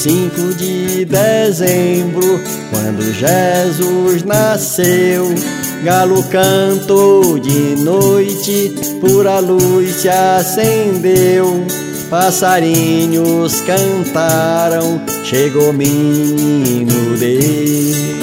5 de dezembro, quando Jesus nasceu, galo cantou de noite, pura luz se acendeu. Passarinhos cantaram, chegou menino Deus.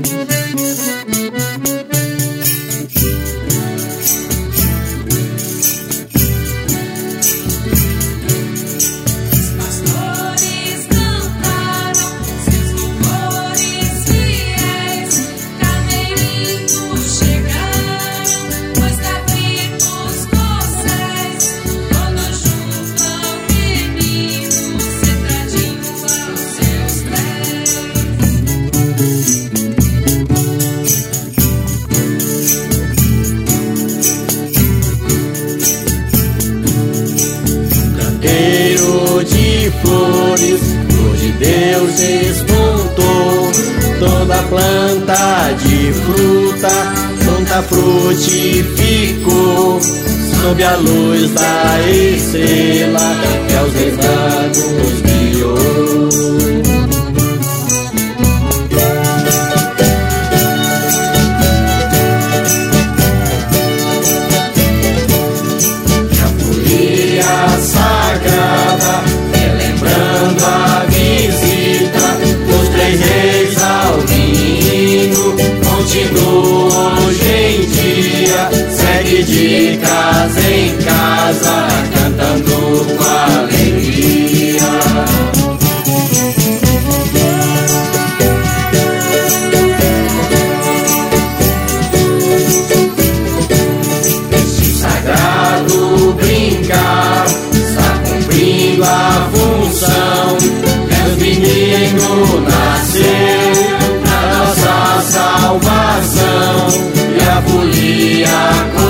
De flores, flor de Deus desmontou, toda planta de fruta, pronta frutificou, sob a luz da estrela, que aos reis magos guiou. Sagrada, relembrando a visita dos 3 reis ao menino, continua hoje em dia, segue de casa em casa, cantando com alegria. Este sagrado brincar a função, Deus menino nasceu pra nossa salvação, e a folia